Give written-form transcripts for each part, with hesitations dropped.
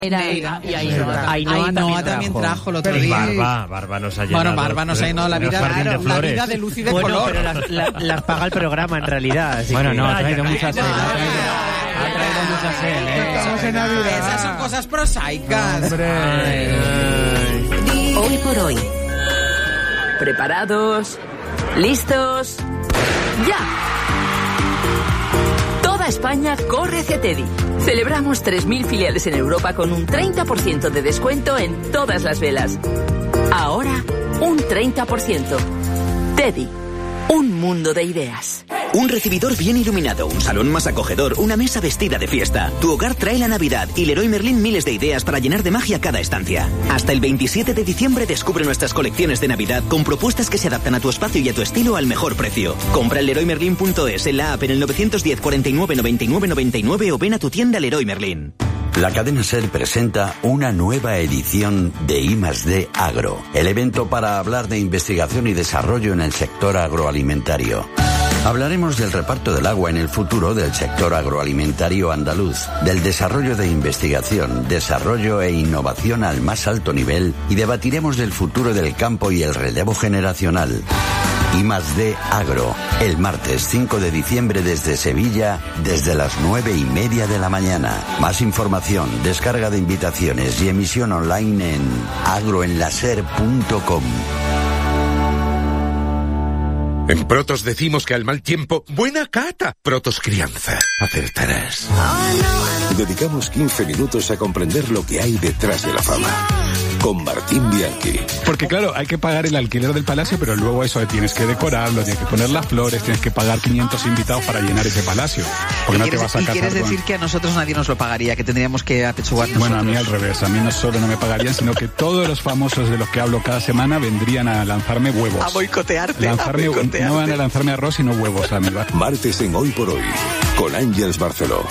Neira, y Ainhoa también trajo el otro día. Barba nos ha llenado. Bueno, Barba nos ha llenado la vida de luz y de color. Pero las paga el programa en realidad. Así bueno, que... no, ha traído muchas sed. Estamos en Navidad. Esas son cosas prosaicas. Hoy por hoy. ¿Preparados? ¿Listos? ¡Ya! Toda España corre hacia Teddy. Celebramos 3.000 filiales en Europa con un 30% de descuento en todas las velas. Ahora, un 30%. Teddy, un mundo de ideas. Un recibidor bien iluminado, un salón más acogedor, una mesa vestida de fiesta. Tu hogar trae la Navidad y Leroy Merlin miles de ideas para llenar de magia cada estancia. Hasta el 27 de diciembre descubre nuestras colecciones de Navidad con propuestas que se adaptan a tu espacio y a tu estilo al mejor precio. Compra en leroymerlin.es, en la app, en el 910 49 99 99 o ven a tu tienda Leroy Merlin. La cadena SER presenta una nueva edición de I+D Agro, el evento para hablar de investigación y desarrollo en el sector agroalimentario. Hablaremos del reparto del agua en el futuro del sector agroalimentario andaluz, del desarrollo de investigación, desarrollo e innovación al más alto nivel y debatiremos del futuro del campo y el relevo generacional. I+D Agro, el martes 5 de diciembre desde Sevilla, desde las 9:30 de la mañana. Más información, descarga de invitaciones y emisión online en agroenlaser.com. En Protos decimos que al mal tiempo, buena cata. Protos Crianza, acertarás. Dedicamos 15 minutos a comprender lo que hay detrás de la fama. Con Martín Bianchi. Porque claro, hay que pagar el alquiler del palacio, pero luego eso tienes que decorarlo, tienes que poner las flores, tienes que pagar 500 invitados para llenar ese palacio. Porque no te vas a casar. ¿Y quieres decir que a nosotros nadie nos lo pagaría, que tendríamos que apechugar nosotros? Bueno, a mí al revés, a mí no solo no me pagarían, sino que todos los famosos de los que hablo cada semana vendrían a lanzarme huevos. A boicotearte. No van a lanzarme arroz, sino huevos a mí. Martes en Hoy por Hoy, con Ángeles Barceló.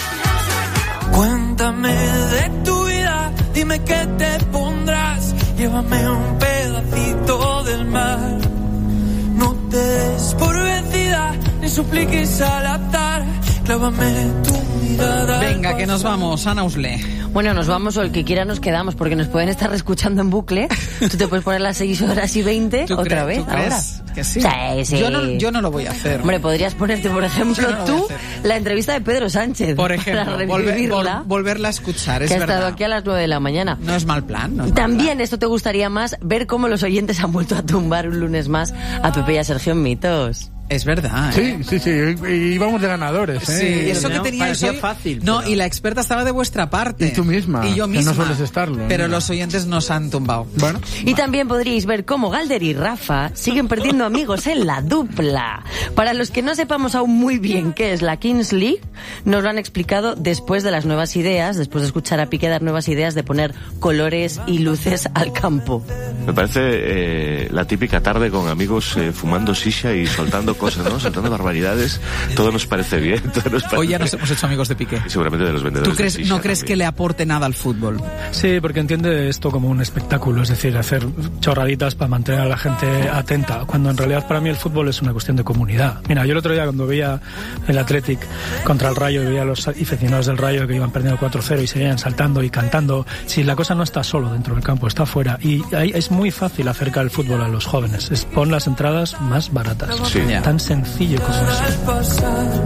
Cuéntame de tu vida, dime qué te pondrás, llévame un pedacito del mar. No te des por vencida, ni supliques al atar, clávame tu mirada. Venga, que nos vamos, Ana Usle. Bueno, nos vamos o el que quiera nos quedamos, porque nos pueden estar escuchando en bucle. Tú te puedes poner las 6:20 otra vez. ¿Tú crees que sí? Sí. Yo no lo voy a hacer. Hombre, podrías ponerte, por ejemplo, tú, la entrevista de Pedro Sánchez. Por ejemplo, para volverla a escuchar, es que verdad. ha estado aquí a las 9 de la mañana. No es mal plan. También esto te gustaría más, ver cómo los oyentes han vuelto a tumbar un lunes más a Pepe y a Sergio en Mitos. Es verdad, ¿eh? Sí, y vamos de ganadores, ¿eh? Sí, eso que teníais hoy... fácil. No, y la experta estaba de vuestra parte. Y tú misma. Y yo misma. Que no sueles estarlo. Pero los oyentes nos han tumbado. Bueno. Y también podríais ver cómo Galder y Rafa siguen perdiendo amigos en la dupla. Para los que no sepamos aún muy bien qué es la Kings League, nos lo han explicado después de las nuevas ideas, después de escuchar a Piqué dar nuevas ideas de poner colores y luces al campo. Me parece la típica tarde con amigos fumando shisha y soltando cosas, ¿no? Soltando barbaridades. Todo nos parece bien. Hoy ya nos hemos hecho amigos de Piqué. Y seguramente de los vendedores. ¿Tú crees, no crees que le aporte nada al fútbol? Sí, porque entiende esto como un espectáculo, es decir, hacer chorraditas para mantener a la gente atenta, cuando en realidad para mí el fútbol es una cuestión de comunidad. Mira, yo el otro día cuando veía el Athletic contra el Rayo, veía a los aficionados del Rayo que iban perdiendo 4-0 y seguían saltando y cantando. Si la cosa no está solo dentro del campo, está fuera. Y ahí es muy fácil acercar el fútbol a los jóvenes. Pon las entradas más baratas. Sí. Tan sencillo como eso.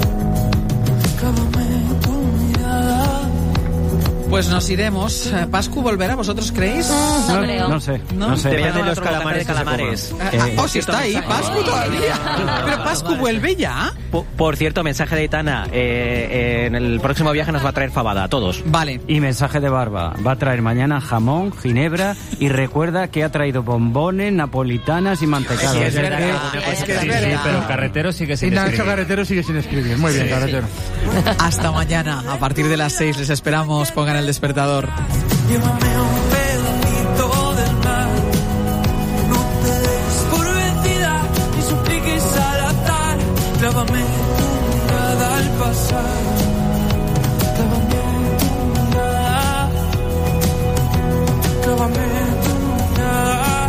Pues nos iremos. ¿Pascu volverá? ¿Vosotros creéis? No creo. No sé. Depende de los calamares. Si está ahí, Pascu todavía. Pero Pascu vuelve ya. Por cierto, mensaje de Aitana. En el próximo viaje nos va a traer fabada a todos. Vale. Y mensaje de Barba. Va a traer mañana jamón, ginebra y recuerda que ha traído bombones, napolitanas y mantecadas. Sí, es verdad. Sí, pero Carretero sigue sin escribir. Nacho Carretero sigue sin escribir. Muy bien, Carretero. Hasta mañana. A partir de las 6 les esperamos. Pongan el despertador. Llévame un pedacito del mar. No te des por vencida, ni supliques al atar. Clávame tu mirada al pasar. Clávame tu mirada. Clávame tu mirada.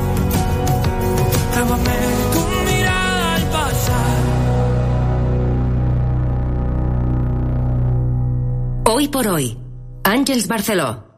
Clávame tu mirada al pasar. Hoy por hoy, Ángeles Barceló.